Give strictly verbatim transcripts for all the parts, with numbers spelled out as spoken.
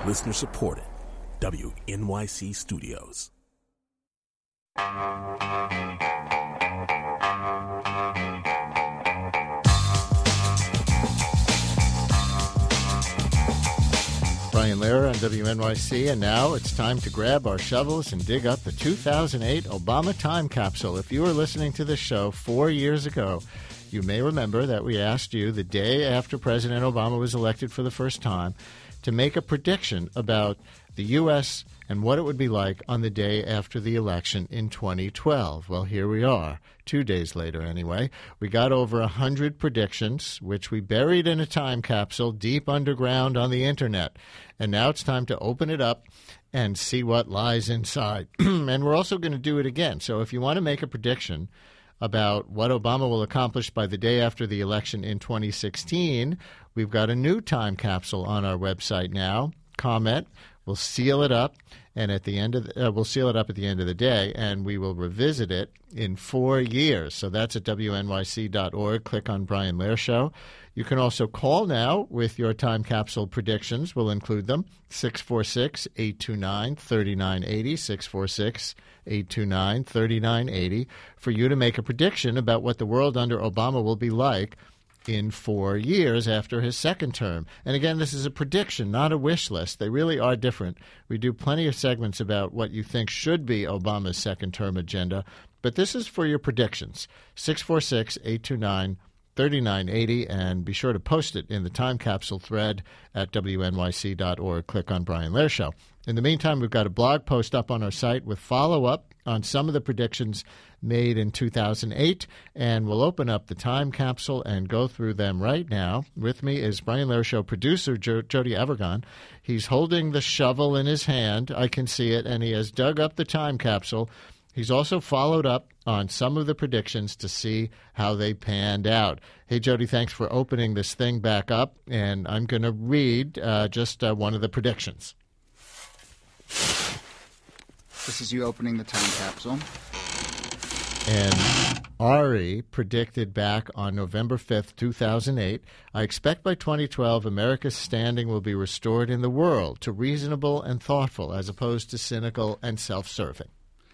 Listener supported. W N Y C Studios. Brian Lehrer on W N Y C, and now it's time to grab our shovels and dig up the two thousand eight Obama time capsule. If you were listening to this show four years ago, you may remember that we asked you the day after President Obama was elected for the first time to make a prediction about the U S and what it would be like on the day after the election in twenty twelve. Well, here we are, two days later anyway. We got over one hundred predictions, which we buried in a time capsule deep underground on the Internet. And now it's time to open it up and see what lies inside. And we're also going to do it again. So if you want to make a prediction about what Obama will accomplish by the day after the election in twenty sixteen, we've got a new time capsule on our website now. Comment. We'll seal it up, and at the end of the, uh, we'll seal it up at the end of the day, and we will revisit it in four years. So that's at W N Y C dot org. Click on Brian Lehrer Show. You can also call now with your time capsule predictions. We'll include them. six four six, eight two nine, three nine eight zero, six four six, eight two nine, three nine eight zero, for you to make a prediction about what the world under Obama will be like in four years after his second term. And again, this is a prediction, not a wish list. They really are different. We do plenty of segments about what you think should be Obama's second term agenda, but this is for your predictions. six four six, eight two nine, three nine eight zero, and be sure to post it in the time capsule thread at W N Y C dot org. Click on Brian Lehrer Show. In the meantime, we've got a blog post up on our site with follow-up on some of the predictions made in two thousand eight, and we'll open up the time capsule and go through them right now. With me is Brian Lehrer Show producer jo- Jody Evergon. He's holding the shovel in his hand. I can see it, and he has dug up the time capsule. He's also followed up on some of the predictions to see how they panned out. Hey, Jody, thanks for opening this thing back up, and I'm going to read uh, just uh, one of the predictions. This is you opening the time capsule. And Ari predicted back on November fifth, two thousand eight, I expect by twenty twelve America's standing will be restored in the world to reasonable and thoughtful as opposed to cynical and self-serving.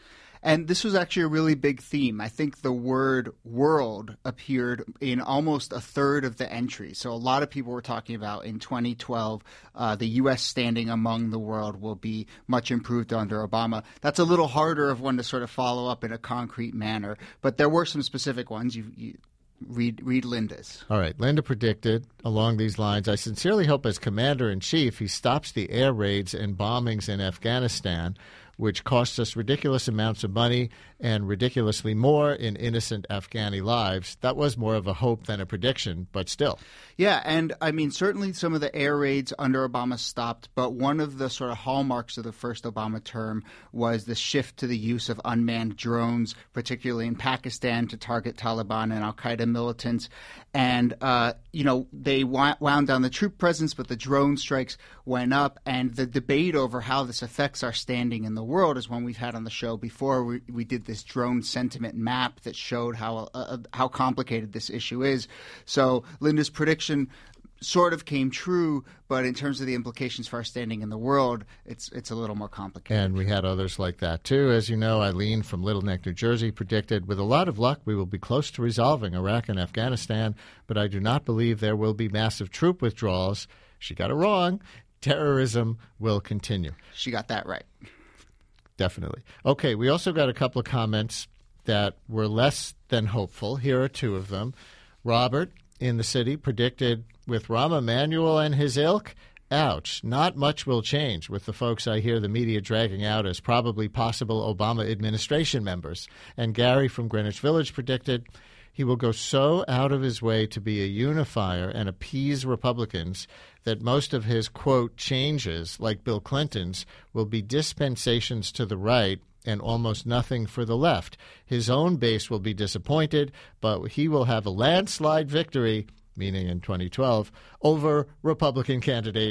And this was actually a really big theme. I think the word world appeared in almost a third of the entries. So a lot of people were talking about in twenty twelve, uh, the U S standing among the world will be much improved under Obama. That's a little harder of one to sort of follow up in a concrete manner. But there were some specific ones. You, you read, read Linda's. All right. Linda predicted along these lines, I sincerely hope as commander-in-chief he stops the air raids and bombings in Afghanistan, which costs us ridiculous amounts of money and ridiculously more in innocent Afghani lives. That was more of a hope than a prediction, but still. Yeah, and I mean, certainly some of the air raids under Obama stopped, but one of the sort of hallmarks of the first Obama term was the shift to the use of unmanned drones, particularly in Pakistan, to target Taliban and al-Qaeda militants. And, uh, you know, they wound down the troop presence, but the drone strikes went up. And the debate over how this affects our standing in the world is one we've had on the show before. We, we did this drone sentiment map that showed how uh, how complicated this issue is. So Linda's prediction sort of came true, but in terms of the implications for our standing in the world, it's it's a little more complicated. And we had others like that, too. As you know, Eileen from Little Neck, New Jersey, predicted, with a lot of luck, we will be close to resolving Iraq and Afghanistan, but I do not believe there will be massive troop withdrawals. She got it wrong. Terrorism will continue. She got that right. Definitely. Okay, we also got a couple of comments that were less than hopeful. Here are two of them. Robert in the city predicted, with Rahm Emanuel and his ilk, ouch, not much will change with the folks I hear the media dragging out as probably possible Obama administration members. And Gary from Greenwich Village predicted, he will go so out of his way to be a unifier and appease Republicans that most of his, quote, changes, like Bill Clinton's, will be dispensations to the right and almost nothing for the left. His own base will be disappointed, but he will have a landslide victory, meaning in twenty twelve, over Republican candidate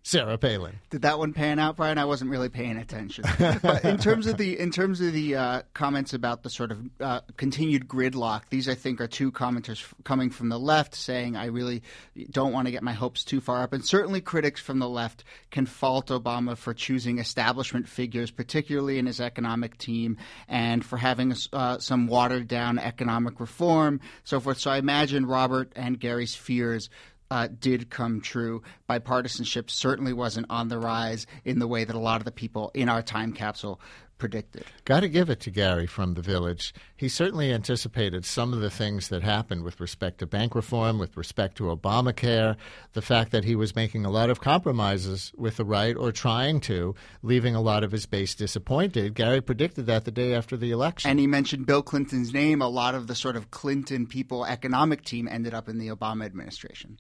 Sarah Palin. Did that one pan out, Brian? I wasn't really paying attention. But in terms of the in terms of the uh, comments about the sort of uh, continued gridlock, these I think are two commenters f- coming from the left saying I really don't want to get my hopes too far up, and certainly critics from the left can fault Obama for choosing establishment figures, particularly in his economic team, and for having uh, some watered down economic reform, so forth. So I imagine Robert and Gary's fears Uh, did come true. Bipartisanship certainly wasn't on the rise in the way that a lot of the people in our time capsule predicted. Got to give it to Gary from the Village. He certainly anticipated some of the things that happened with respect to bank reform, with respect to Obamacare, the fact that he was making a lot of compromises with the right or trying to, leaving a lot of his base disappointed. Gary predicted that the day after the election. And he mentioned Bill Clinton's name. A lot of the sort of Clinton people economic team ended up in the Obama administration.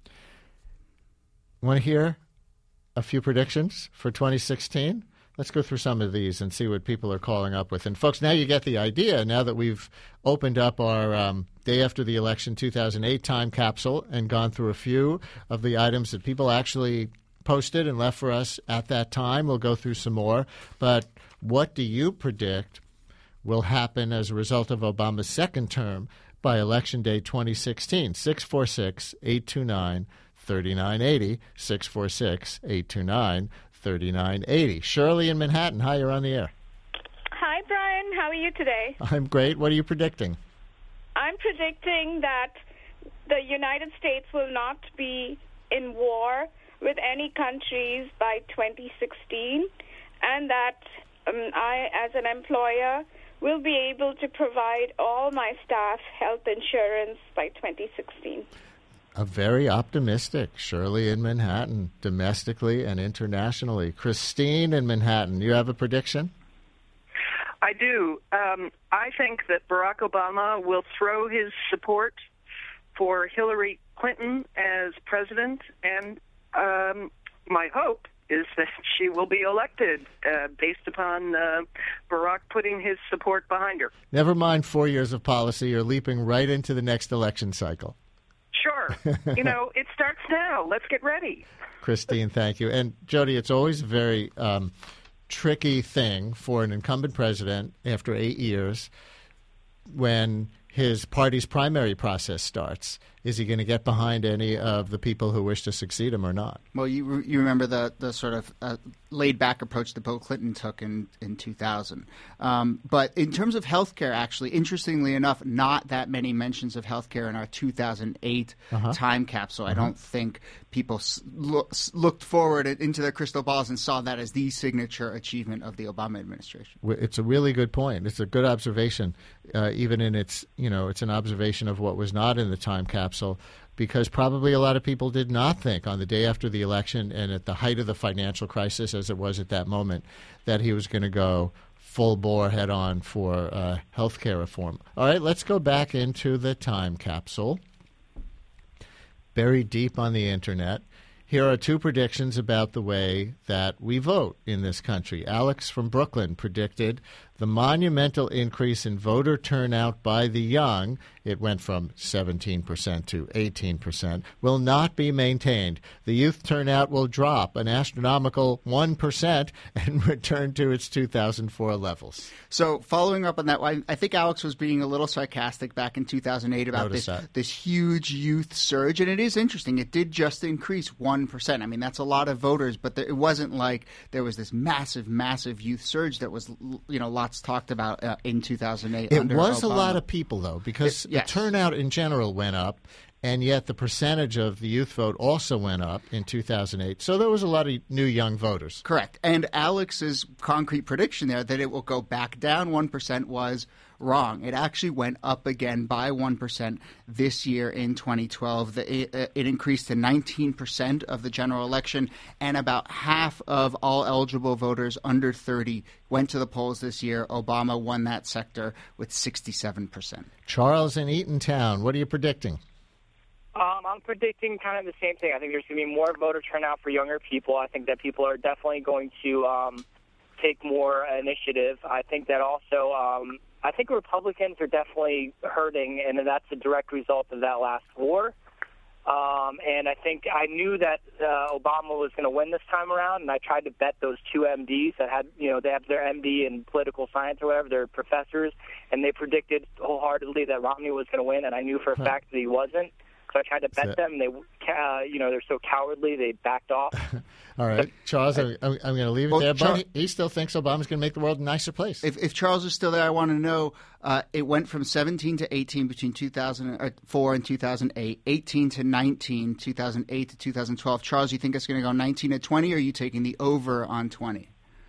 Want to hear a few predictions for twenty sixteen? Let's go through some of these and see what people are calling up with. And, folks, now you get the idea, now that we've opened up our um, day after the election two thousand eight time capsule and gone through a few of the items that people actually posted and left for us at that time. We'll go through some more. But what do you predict will happen as a result of Obama's second term by Election Day twenty sixteen? six four six, eight two nine, three nine eight zero, six four six, eight two nine, three nine eight zero. Shirley in Manhattan, hi, you're on the air. Hi, Brian. How are you today? I'm great. What are you predicting? I'm predicting that the United States will not be in war with any countries by twenty sixteen, and that um, I, as an employer, will be able to provide all my staff health insurance by twenty sixteen. A very optimistic Shirley in Manhattan, domestically and internationally. Christine in Manhattan, you have a prediction? I do. Um, I think that Barack Obama will throw his support for Hillary Clinton as president, and um, my hope is that she will be elected uh, based upon uh, Barack putting his support behind her. Never mind four years of policy. You're leaping right into the next election cycle. Sure. You know, it starts now. Let's get ready. Christine, thank you. And, Jody, it's always a very um, tricky thing for an incumbent president after eight years when his party's primary process starts. Is he going to get behind any of the people who wish to succeed him or not? Well, you you remember the, the sort of uh, laid-back approach that Bill Clinton took in, in two thousand. Um, but in terms of health care, actually, interestingly enough, not that many mentions of health care in our two thousand eight uh-huh. time capsule. Uh-huh. I don't think people s- look, looked forward into their crystal balls and saw that as the signature achievement of the Obama administration. It's a really good point. It's a good observation, uh, even in its, you know, it's an observation of what was not in the time capsule. Because probably a lot of people did not think on the day after the election and at the height of the financial crisis as it was at that moment that he was going to go full bore head on for uh, health care reform. All right, let's go back into the time capsule. Buried deep on the internet. Here are two predictions about the way that we vote in this country. Alex from Brooklyn predicted the monumental increase in voter turnout by the young, it went from seventeen percent to eighteen percent, will not be maintained. The youth turnout will drop an astronomical one percent and return to its two thousand four levels. So following up on that, I think Alex was being a little sarcastic back in two thousand eight about this, this huge youth surge. And it is interesting. It did just increase one percent. I mean, that's a lot of voters, but there, it wasn't like there was this massive, massive youth surge that was, you know, lots talked about uh, in two thousand eight. It under was Obama. a lot of people, though, because it, yes. the turnout in general went up, and yet the percentage of the youth vote also went up in two thousand eight. So there was a lot of new young voters. Correct. And Alex's concrete prediction there that it will go back down one percent was wrong. It actually went up again by one percent this year in twenty twelve. It, it increased to nineteen percent of the general election, and about half of all eligible voters under thirty went to the polls this year. Obama won that sector with sixty-seven percent. Charles in Eatontown, what are you predicting? Um, I'm predicting kind of the same thing. I think there's going to be more voter turnout for younger people. I think that people are definitely going to um, take more initiative. I think that also um, – I think Republicans are definitely hurting, and that's a direct result of that last war. Um, and I think I knew that uh, Obama was going to win this time around, and I tried to bet those two M Ds that had, you know, they have their M D in political science or whatever, they're professors, and they predicted wholeheartedly that Romney was going to win, and I knew for a fact that he wasn't. So I tried to bet them, and they, uh, you know, they're so cowardly, they backed off. All right, Charles, I'm, I'm going to leave it well, there, but Char- he, he still thinks Obama's going to make the world a nicer place. If, if Charles is still there, I want to know, uh, it went from seventeen to eighteen between two thousand four and two thousand eight, eighteen to nineteen, two thousand eight to two thousand twelve. Charles, you think it's going to go nineteen to twenty, or are you taking the over on twenty?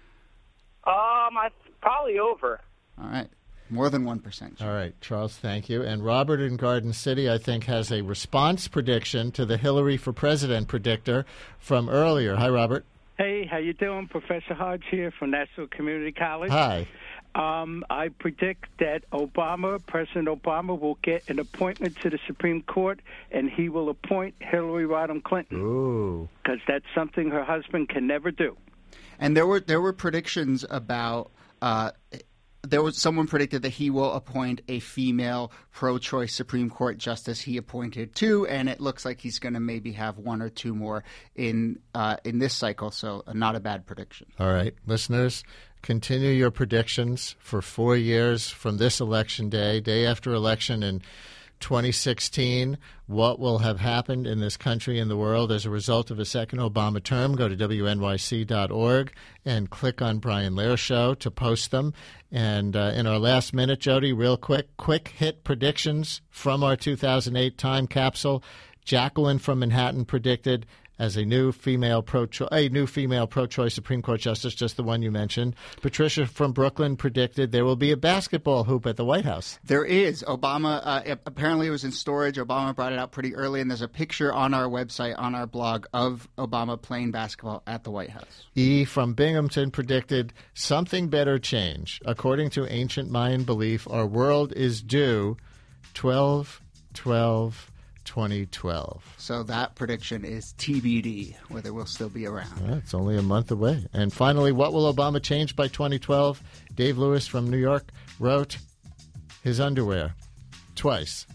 Um, I probably over. All right. More than one percent. All right, Charles, thank you. And Robert in Garden City, I think, has a response prediction to the Hillary for President predictor from earlier. Hi, Robert. Hey, how you doing? Professor Hodge here from National Community College. Hi. Um, I predict that Obama, President Obama, will get an appointment to the Supreme Court, and he will appoint Hillary Rodham Clinton. Ooh. Because that's something her husband can never do. And there were there were predictions about uh, there was someone predicted that he will appoint a female pro-choice Supreme Court justice. He appointed two, and it looks like he's going to maybe have one or two more in uh, in this cycle. So uh, not a bad prediction. All right, listeners, continue your predictions for four years from this election day, day after election in twenty sixteen. What will have happened in this country and the world as a result of a second Obama term? Go to W N Y C dot org and click on Brian Lehrer Show to post them. And uh, in our last minute, Jody, real quick, quick hit predictions from our two thousand eight time capsule. Jacqueline from Manhattan predicted as a new female pro a new female pro-choice Supreme Court justice, just the one you mentioned. Patricia from Brooklyn predicted there will be a basketball hoop at the White House. There is. Obama, uh, apparently it was in storage. Obama brought it out pretty early, and there's a picture on our website, on our blog, of Obama playing basketball at the White House. E. from Binghamton predicted something better change. According to ancient Mayan belief, our world is due twelve twelve twenty twelve. So that prediction is T B D, whether we'll still be around. Yeah, it's only a month away. And finally, what will Obama change by twenty twelve? Dave Lewis from New York wrote his underwear twice.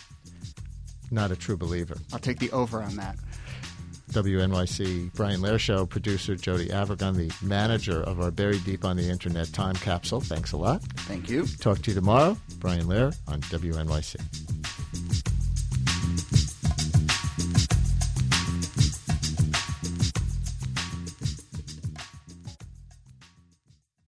Not a true believer. I'll take the over on that. W N Y C Brian Lehrer Show, producer Jody Avirgan, the manager of our Buried Deep on the Internet time capsule. Thanks a lot. Thank you. Talk to you tomorrow. Brian Lehrer on W N Y C.